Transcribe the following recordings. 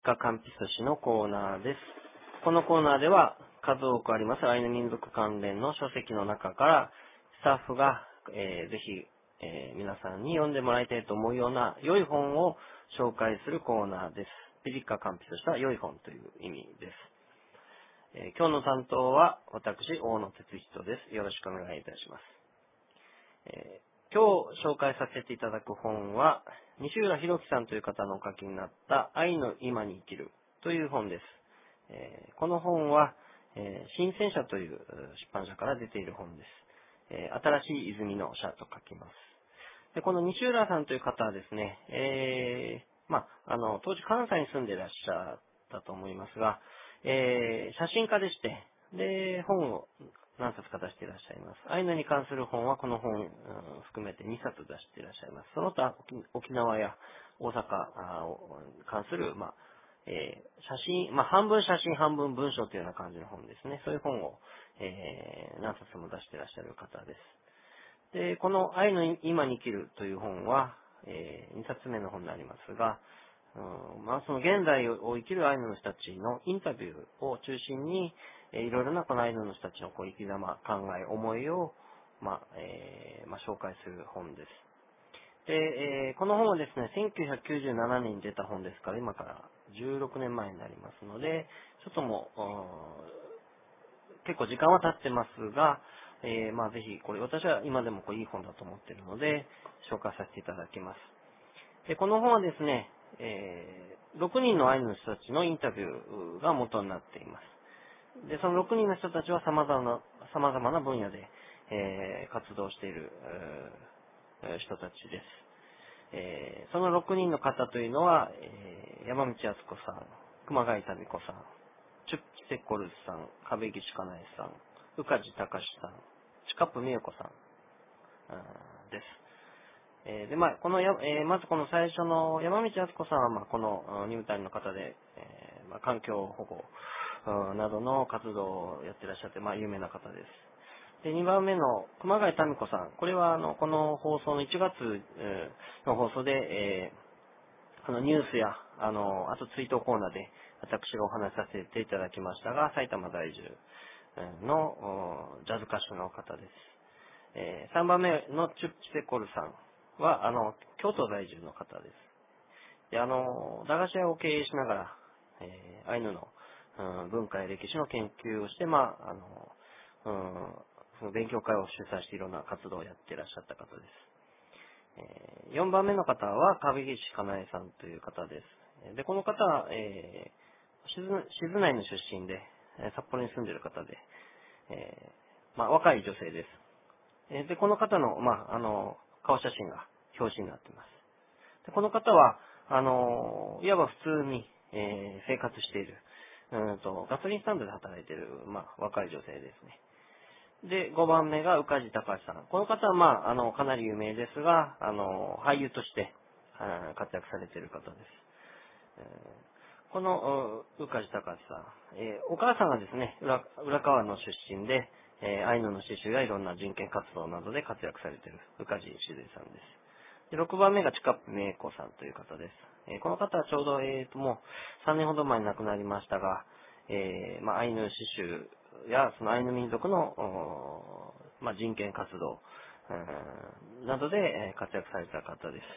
カカンピ寿司のコーナーです。このコーナーでは数多くありますアイヌ民族関連の書籍の中からスタッフが、ぜひ、皆さんに読んでもらいたいと思うような良い本を紹介するコーナーです。ピリカカンピ寿司は良い本という意味です。今日の担当は私、大野哲人です。よろしくお願いいたします。今日紹介させていただく本は、西浦博樹さんという方のお書きになった愛の今に生きるという本です。この本は、新鮮社という出版社から出ている本です。新しい泉の社と書きます。で、この西浦さんという方はですね、当時関西に住んでいらっしゃったと思いますが、写真家でして、で、本を何冊か出していらっしゃいます。アイヌに関する本はこの本、含めて2冊出していらっしゃいます。その他、沖縄や大阪に関する、写真、半分写真、半分文章というような感じの本ですね。そういう本を、何冊も出していらっしゃる方です。で、この愛の今に生きるという本は、2冊目の本になりますが、その現代を生きるアイヌの人たちのインタビューを中心に、いろいろなこのアイヌの人たちの生き様、考え、思いを、紹介する本です。で、この本はですね、1997年に出た本ですから、今から16年前になりますので、ちょっともう、結構時間は経ってますが、ぜひ、これ、私は今でもいい本だと思っているので、紹介させていただきます。で、この本はですね、6人のアイヌの人たちのインタビューが元になっています。で、その6人の人たちは様々な分野で、活動している、人たちです。その6人の方というのは、山道敦子さん、熊谷民子さん、チュッキセコルさん、壁岸かなえさん、宇梶隆さん、近ップ美代子さん、です。まずこの最初の山道敦子さんは、この入隊の方で、環境保護などの活動をやっていらっしゃって、有名な方です。で、2番目の熊谷民子さん。これは、この放送の1月の放送で、ニュースや、あとツイートコーナーで私がお話しさせていただきましたが、埼玉在住のジャズ歌手の方です。3番目のチュッチセコルさんは、京都在住の方です。で、駄菓子屋を経営しながら、アイヌの、文化や歴史の研究をして、その勉強会を主催していろんな活動をやっていらっしゃった方です。4番目の方は、壁岸かなえさんという方です。で、この方は、静内の出身で、札幌に住んでいる方で、若い女性です。で、この方の、顔写真が表紙になっています。で、この方は、いわば普通に、生活している、ガソリンスタンドで働いている、若い女性ですね。で、5番目が宇梶隆さん。この方は、かなり有名ですが、俳優として、活躍されている方です。この、宇梶隆さん、お母さんがですね、浦川の出身で、アイヌの刺繍やいろんな人権活動などで活躍されている宇梶しずいさんです。で、6番目が近ップ美恵子さんという方です。この方はちょうど、もう3年ほど前に亡くなりましたが、アイヌ刺繍やそのアイヌ民族の、人権活動、などで活躍された方です。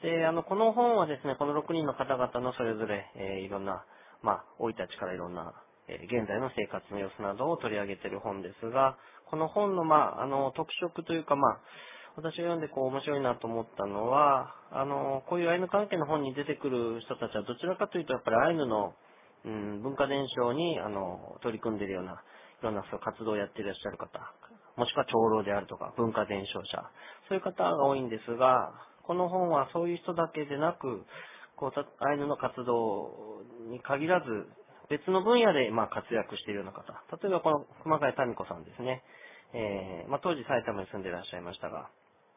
で、この本はですね、この6人の方々のそれぞれ、いろんな、生い立ちからいろんな、現在の生活の様子などを取り上げている本ですが、この本の、特色というか、私が読んで面白いなと思ったのは、こういうアイヌ関係の本に出てくる人たちはどちらかというと、やっぱりアイヌの、文化伝承に、取り組んでいるような、いろんなそう活動をやっていらっしゃる方、もしくは長老であるとか、文化伝承者、そういう方が多いんですが、この本はそういう人だけでなく、アイヌの活動に限らず、別の分野で活躍しているような方。例えばこの熊谷民子さんですね。当時埼玉に住んでいらっしゃいましたが、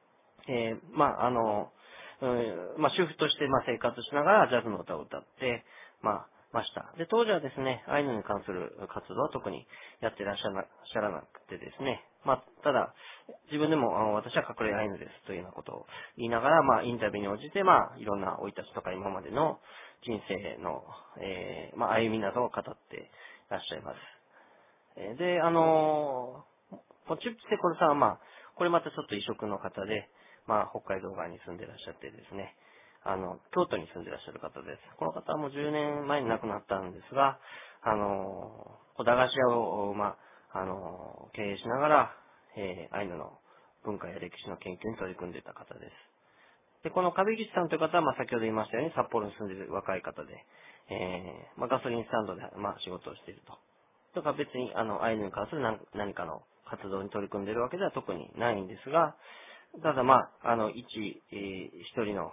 主婦として生活しながらジャズの歌を歌って、ました。で、当時はですね、アイヌに関する活動は特にやってらっしゃらなくてですね、ただ、自分でも私は隠れアイヌですというようなことを言いながら、インタビューに応じて、いろんな生い立ちとか今までの人生の、歩みなどを語っていらっしゃいます。で、ポチュプセコルさんはこれまたちょっと異色の方で、北海道側に住んでいらっしゃってですね、京都に住んでいらっしゃる方です。この方はもう10年前に亡くなったんですが、駄菓子屋を、経営しながら、アイヌの文化や歴史の研究に取り組んでいた方です。で、この壁岸さんという方は、先ほど言いましたように、札幌に住んでいる若い方で、ガソリンスタンドで、仕事をしていると。とか別に、アイヌに関する何かの活動に取り組んでいるわけでは特にないんですが、ただ一人の、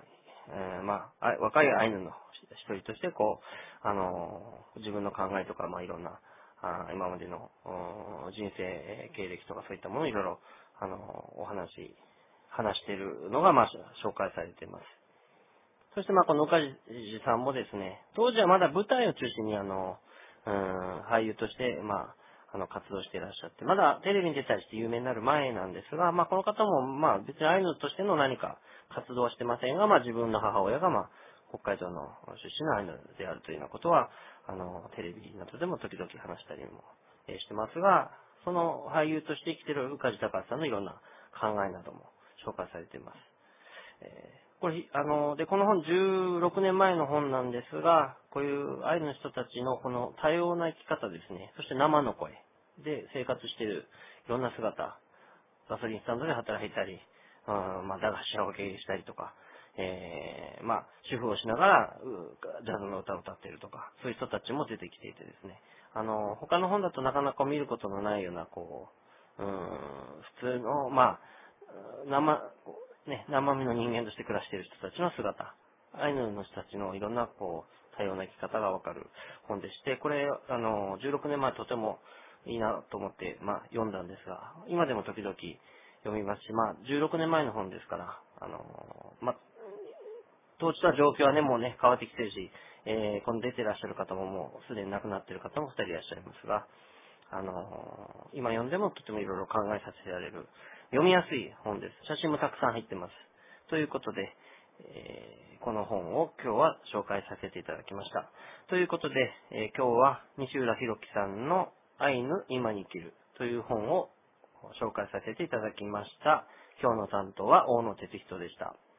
若いアイヌの一人として、自分の考えとか、いろんな、今までの人生経歴とかそういったものをいろいろ、話しているのが、紹介されています。そして、この岡地さんもですね、当時はまだ舞台を中心に、俳優として、活動していらっしゃって、まだテレビに出たりして有名になる前なんですが、この方も、別にアイヌとしての何か活動はしてませんが、自分の母親が、北海道の出身のアイヌであるというようなことは、テレビなどでも時々話したりもしてますが、その俳優として生きている宇梶隆さんのいろんな考えなども紹介されています。これ、この本16年前の本なんですが、こういうアイヌの人たちのこの多様な生き方ですね、そして生の声で生活しているいろんな姿、ガソリンスタンドで働いたり、駄菓子屋を経営したりとか、主婦をしながらジャズの歌を歌っているとか、そういう人たちも出てきていてですね、他の本だとなかなか見ることのないような、普通の、生身の人間として暮らしている人たちの姿、アイヌの人たちのいろんな多様な生き方がわかる本でして、これ16年前とてもいいなと思って、読んだんですが、今でも時々読みますし、16年前の本ですから、当時とは状況はね、もうね、変わってきてるし、この出てらっしゃる方ももうすでに亡くなっている方も2人いらっしゃいますが、今読んでもとてもいろいろ考えさせられる、読みやすい本です。写真もたくさん入ってます。ということで、この本を今日は紹介させていただきました。ということで、今日は西浦博樹さんのアイヌ今に生きるという本を紹介させていただきました。今日の担当は大野哲人でした。